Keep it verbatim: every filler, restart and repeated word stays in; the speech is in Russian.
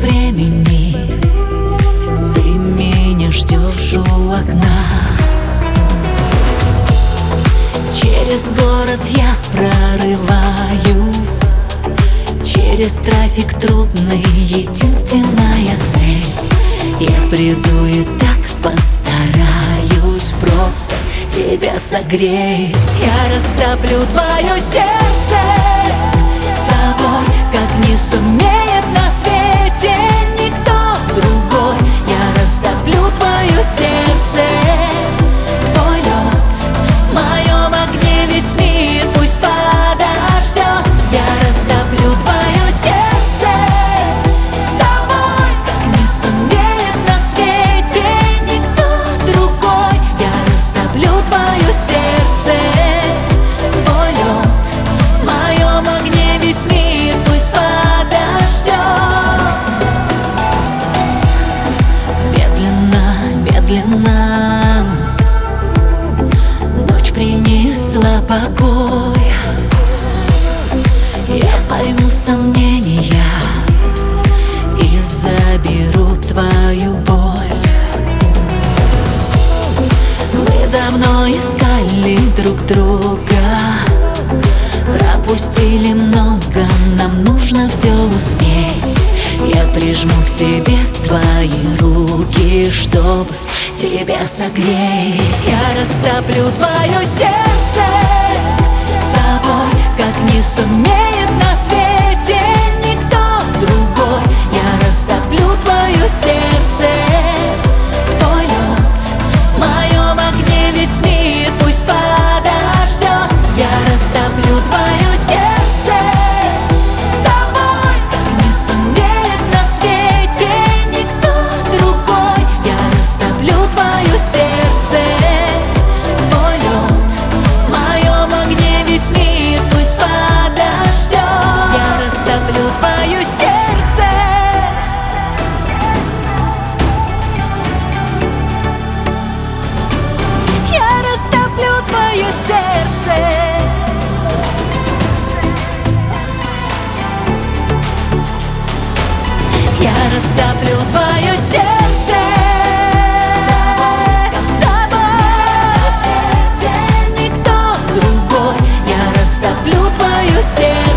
времени, ты меня ждешь у окна. Через город я прорываюсь, через трафик трудный, единственная цель. Я приду и так постараюсь просто тебя согреть. Я растоплю твое сердце собой, как не сумеет на свете никто другой. Я растоплю твое сердце, твой лед, в моем огне весь мир пусть подождет. Я растоплю твое сердце собой, как не сумеет на свете никто другой. Я растоплю твое сердце, твой лед, в моем огне весь мир пусть подождет. Медленно, медленно ночь принесла покой. Я пойму сомнения и заберу твою боль. Мы давно искали друг друга, пропустили много, нам нужно все успеть. Я прижму к себе твои руки, чтоб тебя согреть. Я растоплю твое сердце собой, как не сумеет на свете никто другой. Я растоплю твое сердце, твой лед, в моем огне весь мир пусть подождет. Я растоплю твое сердце собой, как не сумеет на свете никто другой. Я растоплю твое сердце, твой лед, в моем огне весь мир пусть подождет. Я растоплю твое сердце. Я растоплю твое сердце. Я растоплю твое сердце собой, никто другой. Я растоплю твое сердце.